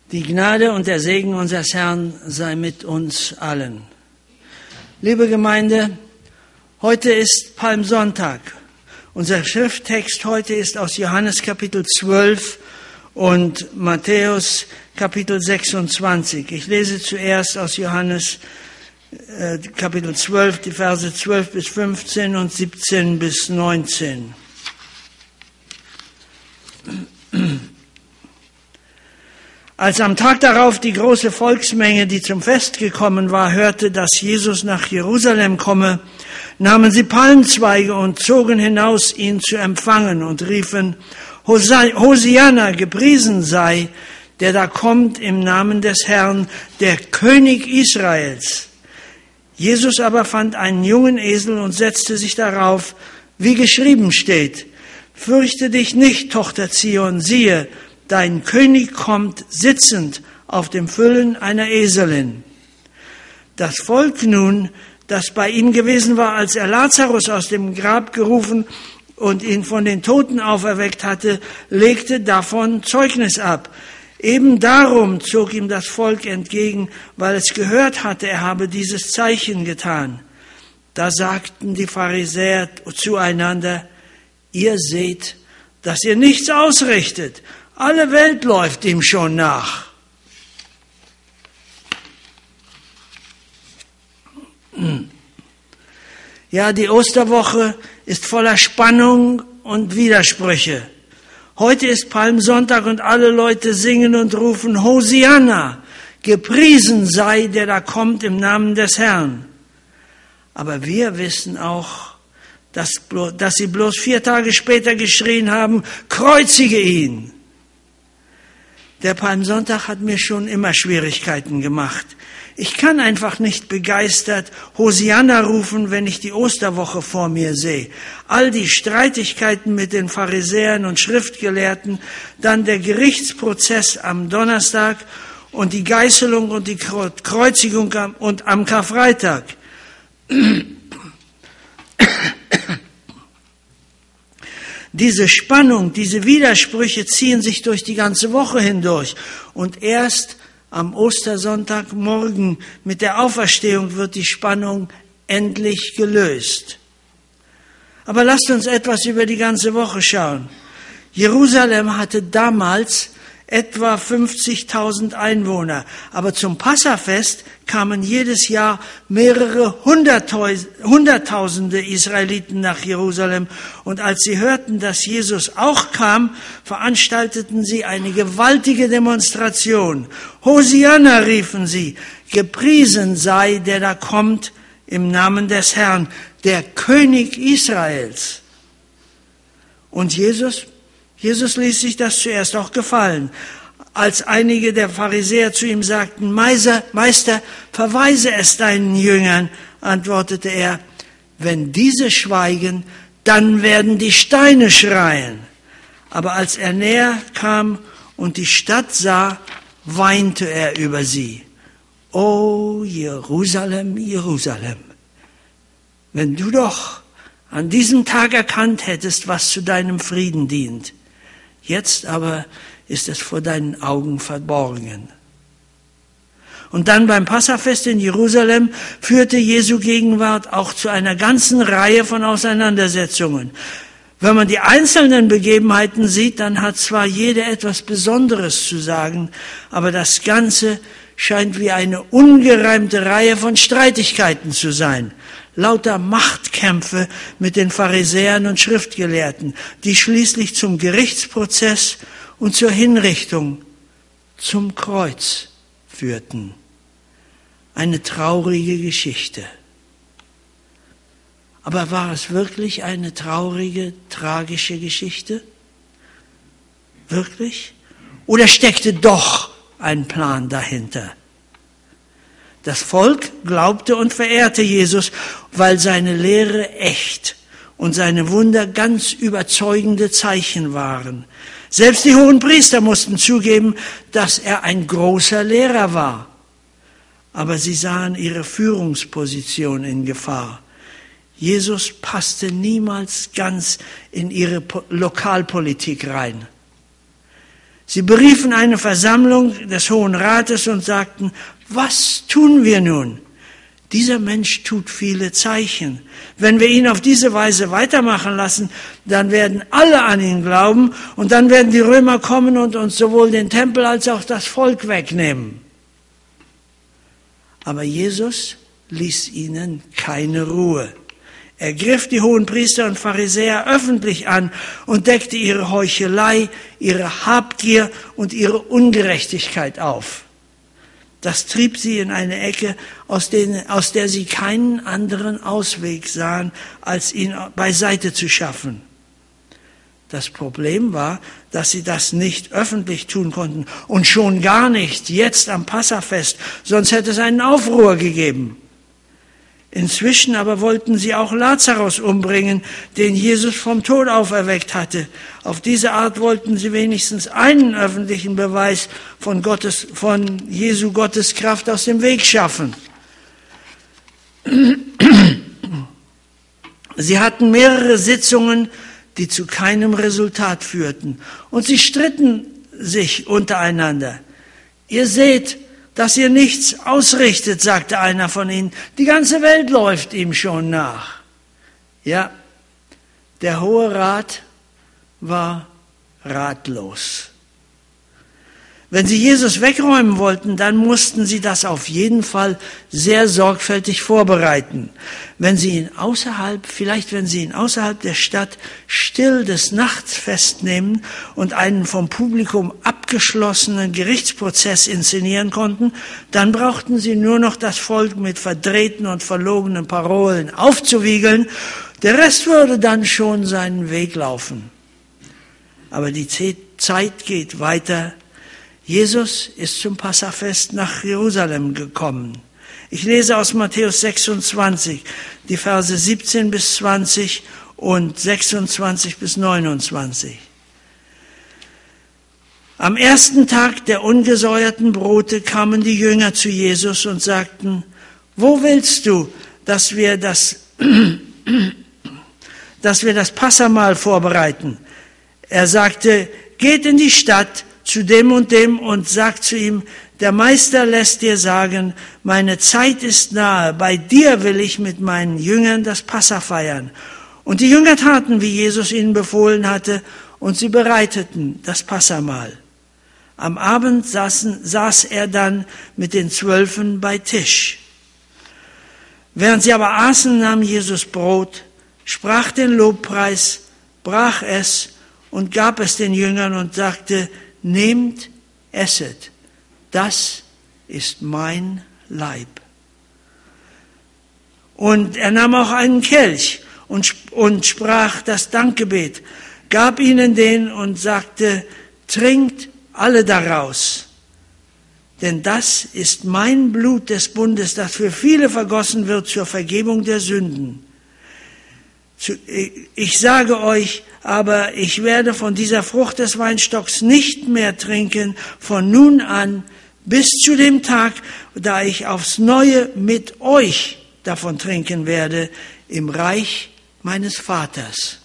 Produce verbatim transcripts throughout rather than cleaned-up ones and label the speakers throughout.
Speaker 1: Die Gnade und der Segen unseres Herrn sei mit uns allen. Liebe Gemeinde, heute ist Palmsonntag. Unser Schrifttext heute ist aus Johannes Kapitel zwölf und Matthäus Kapitel sechsundzwanzig. Ich lese zuerst aus Johannes äh, Kapitel zwölf, die Verse zwölf bis fünfzehn und siebzehn bis neunzehn. Als am Tag darauf die große Volksmenge, die zum Fest gekommen war, hörte, dass Jesus nach Jerusalem komme, nahmen sie Palmzweige und zogen hinaus, ihn zu empfangen, und riefen: Hosianna, gepriesen sei, der da kommt im Namen des Herrn, der König Israels. Jesus aber fand einen jungen Esel und setzte sich darauf, wie geschrieben steht: Fürchte dich nicht, Tochter Zion, siehe, dein König kommt sitzend auf dem Füllen einer Eselin. Das Volk nun, das bei ihm gewesen war, als er Lazarus aus dem Grab gerufen und ihn von den Toten auferweckt hatte, legte davon Zeugnis ab. Eben darum zog ihm das Volk entgegen, weil es gehört hatte, er habe dieses Zeichen getan. Da sagten die Pharisäer zueinander: Ihr seht, dass ihr nichts ausrichtet. Alle Welt läuft ihm schon nach. Ja, die Osterwoche ist voller Spannung und Widersprüche. Heute ist Palmsonntag und alle Leute singen und rufen: Hosianna, gepriesen sei, der da kommt im Namen des Herrn. Aber wir wissen auch, dass, dass sie bloß vier Tage später geschrien haben: Kreuzige ihn. Der Palmsonntag hat mir schon immer Schwierigkeiten gemacht. Ich kann einfach nicht begeistert Hosianna rufen, wenn ich die Osterwoche vor mir sehe. All die Streitigkeiten mit den Pharisäern und Schriftgelehrten, dann der Gerichtsprozess am Donnerstag und die Geißelung und die Kreuzigung am, und am Karfreitag. Diese Spannung, diese Widersprüche ziehen sich durch die ganze Woche hindurch. Und erst am Ostersonntagmorgen mit der Auferstehung wird die Spannung endlich gelöst. Aber lasst uns etwas über die ganze Woche schauen. Jerusalem hatte damals etwa fünfzigtausend Einwohner. Aber zum Passafest kamen jedes Jahr mehrere Hunderttausende Israeliten nach Jerusalem. Und als sie hörten, dass Jesus auch kam, veranstalteten sie eine gewaltige Demonstration. Hosianna, riefen sie, gepriesen sei, der da kommt im Namen des Herrn, der König Israels. Und Jesus Jesus ließ sich das zuerst auch gefallen. Als einige der Pharisäer zu ihm sagten: Meister, Meister, verweise es deinen Jüngern, antwortete er: Wenn diese schweigen, dann werden die Steine schreien. Aber als er näher kam und die Stadt sah, weinte er über sie. O Jerusalem, Jerusalem, wenn du doch an diesem Tag erkannt hättest, was zu deinem Frieden dient. Jetzt aber ist es vor deinen Augen verborgen. Und dann beim Passafest in Jerusalem führte Jesu Gegenwart auch zu einer ganzen Reihe von Auseinandersetzungen. Wenn man die einzelnen Begebenheiten sieht, dann hat zwar jede etwas Besonderes zu sagen, aber das Ganze scheint wie eine ungereimte Reihe von Streitigkeiten zu sein. Lauter Machtkämpfe mit den Pharisäern und Schriftgelehrten, die schließlich zum Gerichtsprozess und zur Hinrichtung zum Kreuz führten. Eine traurige Geschichte. Aber war es wirklich eine traurige, tragische Geschichte? Wirklich? Oder steckte doch ein Plan dahinter? Das Volk glaubte und verehrte Jesus, weil seine Lehre echt und seine Wunder ganz überzeugende Zeichen waren. Selbst die Hohenpriester mussten zugeben, dass er ein großer Lehrer war. Aber sie sahen ihre Führungsposition in Gefahr. Jesus passte niemals ganz in ihre Lokalpolitik rein. Sie beriefen eine Versammlung des Hohen Rates und sagten, was tun wir nun? Dieser Mensch tut viele Zeichen. Wenn wir ihn auf diese Weise weitermachen lassen, dann werden alle an ihn glauben und dann werden die Römer kommen und uns sowohl den Tempel als auch das Volk wegnehmen. Aber Jesus ließ ihnen keine Ruhe. Er griff die Hohenpriester und Pharisäer öffentlich an und deckte ihre Heuchelei, ihre Habgier und ihre Ungerechtigkeit auf. Das trieb sie in eine Ecke, aus, denen, aus der sie keinen anderen Ausweg sahen, als ihn beiseite zu schaffen. Das Problem war, dass sie das nicht öffentlich tun konnten und schon gar nicht jetzt am Passafest, sonst hätte es einen Aufruhr gegeben. Inzwischen aber wollten sie auch Lazarus umbringen, den Jesus vom Tod auferweckt hatte. Auf diese Art wollten sie wenigstens einen öffentlichen Beweis von Gottes, von Jesu Gottes Kraft aus dem Weg schaffen. Sie hatten mehrere Sitzungen, die zu keinem Resultat führten. Und sie stritten sich untereinander. Ihr seht, dass ihr nichts ausrichtet, sagte einer von ihnen. Die ganze Welt läuft ihm schon nach. Ja, der Hohe Rat war ratlos. Wenn sie Jesus wegräumen wollten, dann mussten sie das auf jeden Fall sehr sorgfältig vorbereiten. Wenn sie ihn außerhalb, vielleicht wenn sie ihn außerhalb der Stadt still des Nachts festnehmen und einen vom Publikum abgeschlossenen Gerichtsprozess inszenieren konnten, dann brauchten sie nur noch das Volk mit verdrehten und verlogenen Parolen aufzuwiegeln. Der Rest würde dann schon seinen Weg laufen. Aber die Zeit geht weiter. Jesus ist zum Passafest nach Jerusalem gekommen. Ich lese aus Matthäus sechsundzwanzig, die Verse siebzehn bis zwanzig und sechsundzwanzig bis neunundzwanzig. Am ersten Tag der ungesäuerten Brote kamen die Jünger zu Jesus und sagten, wo willst du, dass wir das, dass wir das Passamahl vorbereiten? Er sagte, geht in die Stadt zu dem und dem und sagt zu ihm, der Meister lässt dir sagen, meine Zeit ist nahe, bei dir will ich mit meinen Jüngern das Passa feiern. Und die Jünger taten, wie Jesus ihnen befohlen hatte, und sie bereiteten das Passamahl. Am Abend saßen, saß er dann mit den Zwölfen bei Tisch. Während sie aber aßen, nahm Jesus Brot, sprach den Lobpreis, brach es und gab es den Jüngern und sagte, nehmt, esset, das ist mein Leib. Und er nahm auch einen Kelch und, und sprach das Dankgebet, gab ihnen den und sagte, trinkt alle daraus, denn das ist mein Blut des Bundes, das für viele vergossen wird zur Vergebung der Sünden. Ich sage euch, aber ich werde von dieser Frucht des Weinstocks nicht mehr trinken, von nun an bis zu dem Tag, da ich aufs Neue mit euch davon trinken werde, im Reich meines Vaters.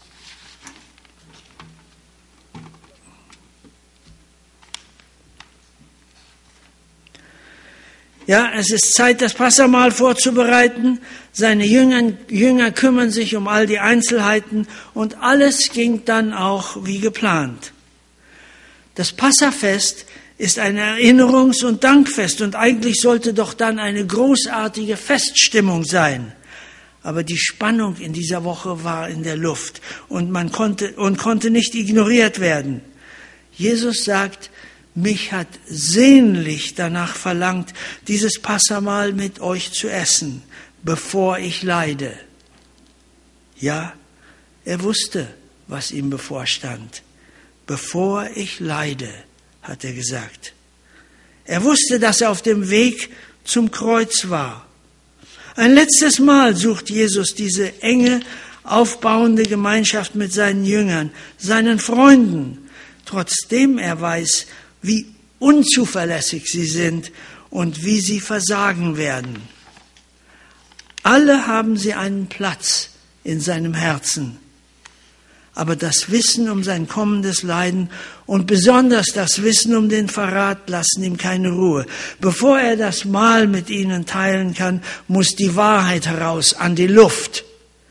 Speaker 1: Ja, es ist Zeit, das Passamahl vorzubereiten. Seine Jünger, Jünger kümmern sich um all die Einzelheiten und alles ging dann auch wie geplant. Das Passafest ist ein Erinnerungs- und Dankfest und eigentlich sollte doch dann eine großartige Feststimmung sein. Aber die Spannung in dieser Woche war in der Luft und man konnte, und konnte nicht ignoriert werden. Jesus sagt, mich hat sehnlich danach verlangt, dieses Passamahl mit euch zu essen, bevor ich leide. Ja, er wusste, was ihm bevorstand. Bevor ich leide, hat er gesagt. Er wusste, dass er auf dem Weg zum Kreuz war. Ein letztes Mal sucht Jesus diese enge, aufbauende Gemeinschaft mit seinen Jüngern, seinen Freunden, trotzdem er weiß, wie unzuverlässig sie sind und wie sie versagen werden. Alle haben sie einen Platz in seinem Herzen. Aber das Wissen um sein kommendes Leiden und besonders das Wissen um den Verrat lassen ihm keine Ruhe. Bevor er das Mahl mit ihnen teilen kann, muss die Wahrheit heraus an die Luft.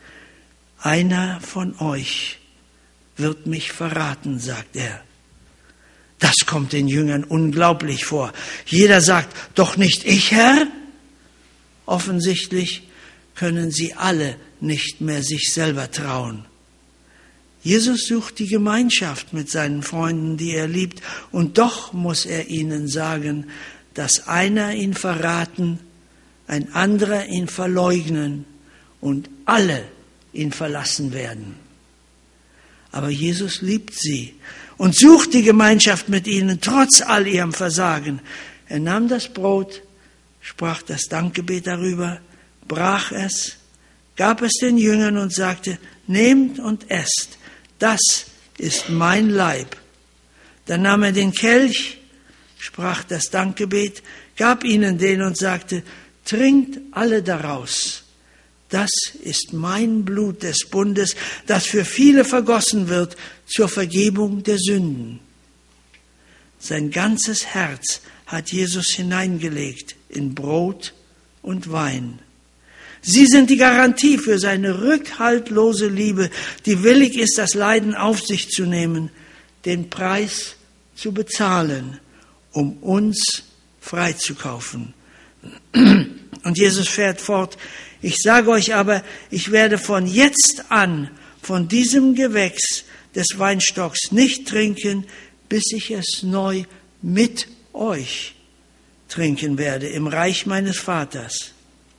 Speaker 1: Einer von euch wird mich verraten, sagt er. Das kommt den Jüngern unglaublich vor. Jeder sagt, doch nicht ich, Herr? Offensichtlich können sie alle nicht mehr sich selber trauen. Jesus sucht die Gemeinschaft mit seinen Freunden, die er liebt, und doch muss er ihnen sagen, dass einer ihn verraten, ein anderer ihn verleugnen und alle ihn verlassen werden. Aber Jesus liebt sie und sucht die Gemeinschaft mit ihnen, trotz all ihrem Versagen. Er nahm das Brot, sprach das Dankgebet darüber, brach es, gab es den Jüngern und sagte, nehmt und esst, das ist mein Leib. Dann nahm er den Kelch, sprach das Dankgebet, gab ihnen den und sagte, trinkt alle daraus. Das ist mein Blut des Bundes, das für viele vergossen wird zur Vergebung der Sünden. Sein ganzes Herz hat Jesus hineingelegt in Brot und Wein. Sie sind die Garantie für seine rückhaltlose Liebe, die willig ist, das Leiden auf sich zu nehmen, den Preis zu bezahlen, um uns freizukaufen. Und Jesus fährt fort, ich sage euch aber, ich werde von jetzt an von diesem Gewächs des Weinstocks nicht trinken, bis ich es neu mit euch trinken werde im Reich meines Vaters.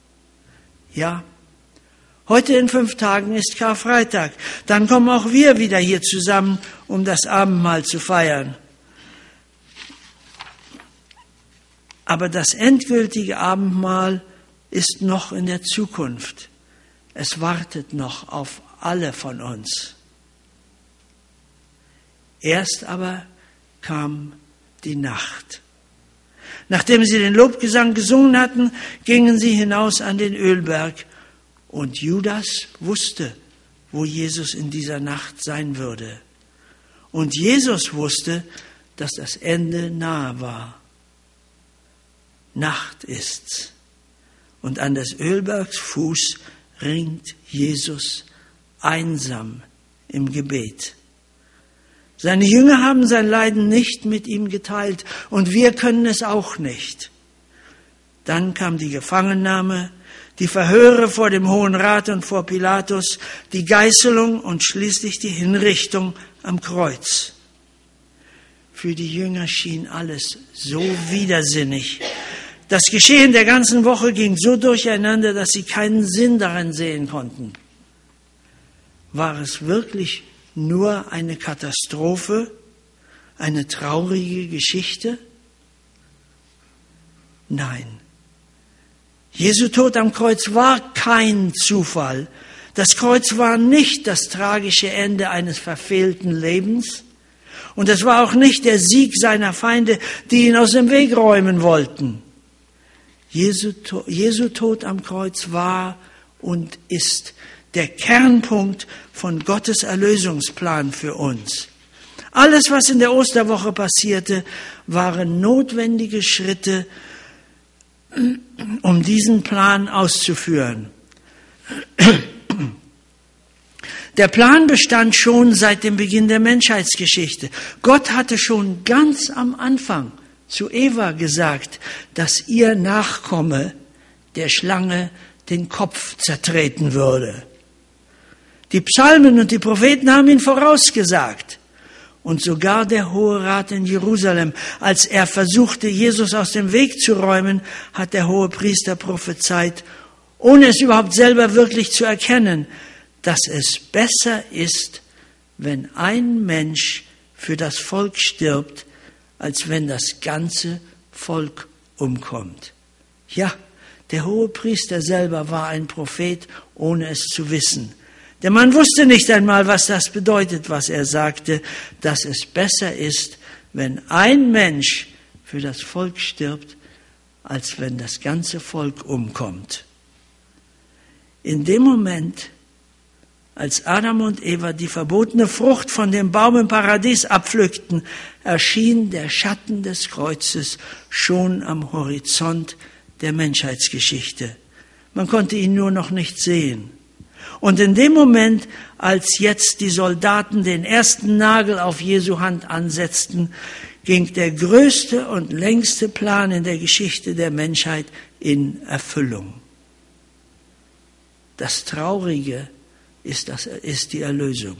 Speaker 1: Ja, heute in fünf Tagen ist Karfreitag. Dann kommen auch wir wieder hier zusammen, um das Abendmahl zu feiern. Aber das endgültige Abendmahl ist noch in der Zukunft. Es wartet noch auf alle von uns. Erst aber kam die Nacht. Nachdem sie den Lobgesang gesungen hatten, gingen sie hinaus an den Ölberg. Und Judas wusste, wo Jesus in dieser Nacht sein würde. Und Jesus wusste, dass das Ende nahe war. Nacht ist's. Und an des Ölbergs Fuß ringt Jesus einsam im Gebet. Seine Jünger haben sein Leiden nicht mit ihm geteilt und wir können es auch nicht. Dann kam die Gefangennahme, die Verhöre vor dem Hohen Rat und vor Pilatus, die Geißelung und schließlich die Hinrichtung am Kreuz. Für die Jünger schien alles so widersinnig. Das Geschehen der ganzen Woche ging so durcheinander, dass sie keinen Sinn darin sehen konnten. War es wirklich nur eine Katastrophe, eine traurige Geschichte? Nein. Jesu Tod am Kreuz war kein Zufall. Das Kreuz war nicht das tragische Ende eines verfehlten Lebens. Und es war auch nicht der Sieg seiner Feinde, die ihn aus dem Weg räumen wollten. Jesu, Jesu Tod am Kreuz war und ist der Kernpunkt von Gottes Erlösungsplan für uns. Alles, was in der Osterwoche passierte, waren notwendige Schritte, um diesen Plan auszuführen. Der Plan bestand schon seit dem Beginn der Menschheitsgeschichte. Gott hatte schon ganz am Anfang zu Eva gesagt, dass ihr Nachkomme der Schlange den Kopf zertreten würde. Die Psalmen und die Propheten haben ihn vorausgesagt. Und sogar der Hohe Rat in Jerusalem, als er versuchte, Jesus aus dem Weg zu räumen, hat der Hohepriester prophezeit, ohne es überhaupt selber wirklich zu erkennen, dass es besser ist, wenn ein Mensch für das Volk stirbt, als wenn das ganze Volk umkommt. Ja, der Hohepriester selber war ein Prophet, ohne es zu wissen. Der Mann wusste nicht einmal, was das bedeutet, was er sagte, dass es besser ist, wenn ein Mensch für das Volk stirbt, als wenn das ganze Volk umkommt. In dem Moment, Als Adam und Eva die verbotene Frucht von dem Baum im Paradies abpflückten, erschien der Schatten des Kreuzes schon am Horizont der Menschheitsgeschichte. Man konnte ihn nur noch nicht sehen. Und in dem Moment, als jetzt die Soldaten den ersten Nagel auf Jesu Hand ansetzten, ging der größte und längste Plan in der Geschichte der Menschheit in Erfüllung. Das Traurige ist, das, ist die Erlösung.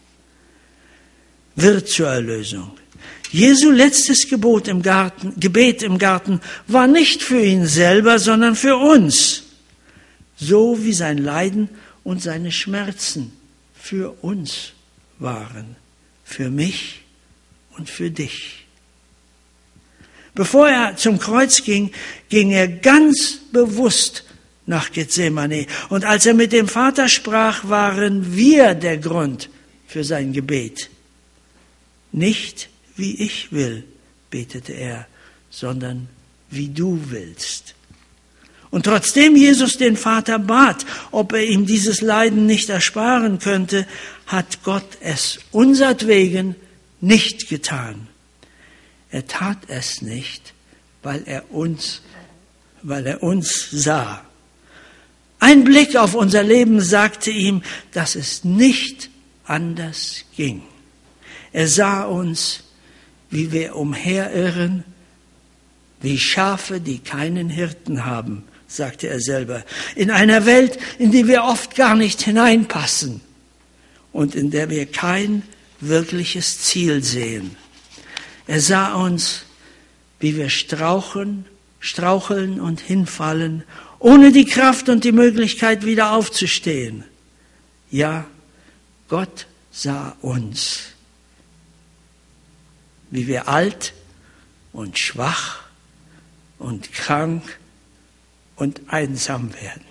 Speaker 1: Wird zur Erlösung. Jesu letztes Gebot im Garten, Gebet im Garten war nicht für ihn selber, sondern für uns. So wie sein Leiden und seine Schmerzen für uns waren. Für mich und für dich. Bevor er zum Kreuz ging, ging er ganz bewusst nach Gethsemane. Und als er mit dem Vater sprach, waren wir der Grund für sein Gebet. Nicht wie ich will, betete er, sondern wie du willst. Und trotzdem Jesus den Vater bat, ob er ihm dieses Leiden nicht ersparen könnte, hat Gott es unsertwegen nicht getan. Er tat es nicht, weil er uns, weil er uns sah. Ein Blick auf unser Leben sagte ihm, dass es nicht anders ging. Er sah uns, wie wir umherirren, wie Schafe, die keinen Hirten haben, sagte er selber, in einer Welt, in die wir oft gar nicht hineinpassen und in der wir kein wirkliches Ziel sehen. Er sah uns, wie wir straucheln, straucheln und hinfallen, ohne die Kraft und die Möglichkeit, wieder aufzustehen. Ja, Gott sah uns, wie wir alt und schwach und krank und einsam werden.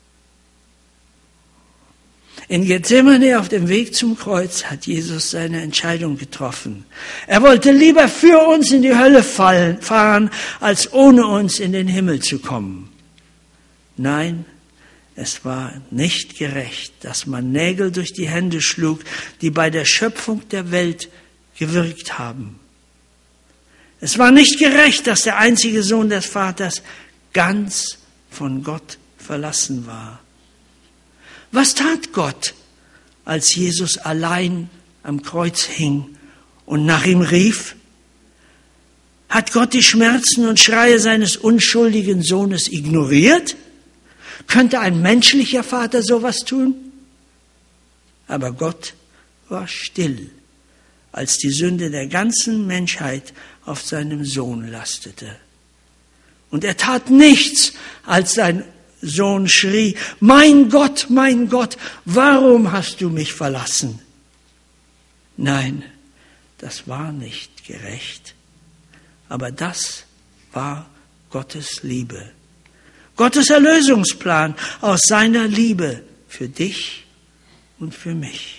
Speaker 1: In Gethsemane auf dem Weg zum Kreuz hat Jesus seine Entscheidung getroffen. Er wollte lieber für uns in die Hölle fallen, fahren, als ohne uns in den Himmel zu kommen. Nein, es war nicht gerecht, dass man Nägel durch die Hände schlug, die bei der Schöpfung der Welt gewirkt haben. Es war nicht gerecht, dass der einzige Sohn des Vaters ganz von Gott verlassen war. Was tat Gott, als Jesus allein am Kreuz hing und nach ihm rief? Hat Gott die Schmerzen und Schreie seines unschuldigen Sohnes ignoriert? Könnte ein menschlicher Vater sowas tun? Aber Gott war still, als die Sünde der ganzen Menschheit auf seinem Sohn lastete. Und er tat nichts, als sein Sohn schrie, mein Gott, mein Gott, warum hast du mich verlassen? Nein, das war nicht gerecht. Aber das war Gottes Liebe. Gottes Erlösungsplan aus seiner Liebe für dich und für mich.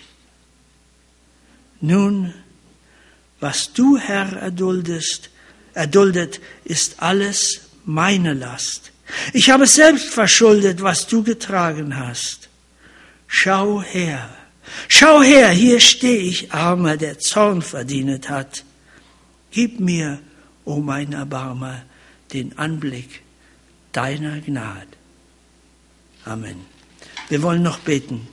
Speaker 1: Nun, was du, Herr, erduldest, erduldet, ist alles meine Last. Ich habe selbst verschuldet, was du getragen hast. Schau her, schau her, hier stehe ich, Armer, der Zorn verdient hat. Gib mir, o mein Erbarmer, den Anblick deiner Gnade. Amen. Wir wollen noch beten.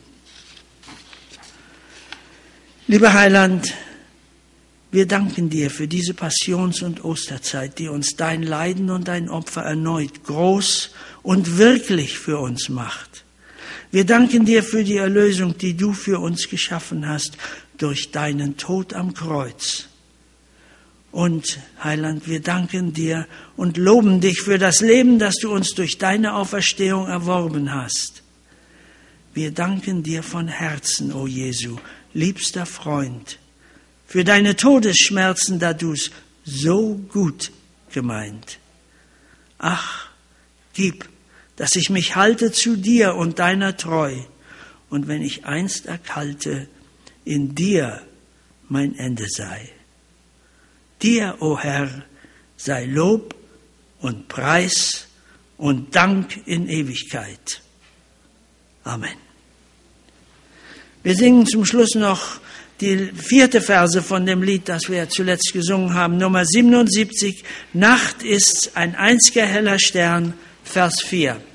Speaker 1: Lieber Heiland, wir danken dir für diese Passions- und Osterzeit, die uns dein Leiden und dein Opfer erneut groß und wirklich für uns macht. Wir danken dir für die Erlösung, die du für uns geschaffen hast durch deinen Tod am Kreuz. Und, Heiland, wir danken dir und loben dich für das Leben, das du uns durch deine Auferstehung erworben hast. Wir danken dir von Herzen, o Jesu, liebster Freund, für deine Todesschmerzen, da du's so gut gemeint. Ach, gib, dass ich mich halte zu dir und deiner treu, und wenn ich einst erkalte, in dir mein Ende sei. Dir, o Herr, sei Lob und Preis und Dank in Ewigkeit. Amen. Wir singen zum Schluss noch die vierte Verse von dem Lied, das wir zuletzt gesungen haben, Nummer siebenundsiebzig, Nacht ist ein einziger heller Stern, Vers vier.